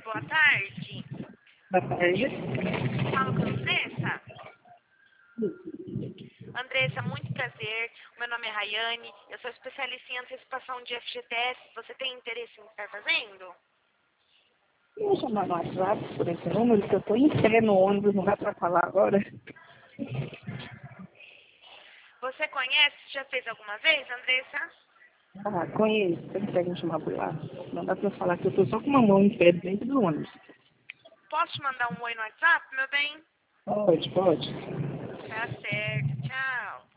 boa tarde. Boa tarde. Falo com a Andressa. Andressa, muito prazer. Meu nome é Rayane. Eu sou especialista em antecipação de FGTS. Você tem interesse em estar fazendo? Eu vou chamar no WhatsApp por esse número, que eu estou em pé no ônibus, não dá para falar agora. Você conhece? Já fez alguma vez, Andressa? Ah, conheço. Você consegue me chamar por lá? Não dá para falar que eu estou só com uma mão em pé dentro do ônibus. Posso te mandar um oi no WhatsApp, meu bem? Pode, pode. Tá certo. Tchau.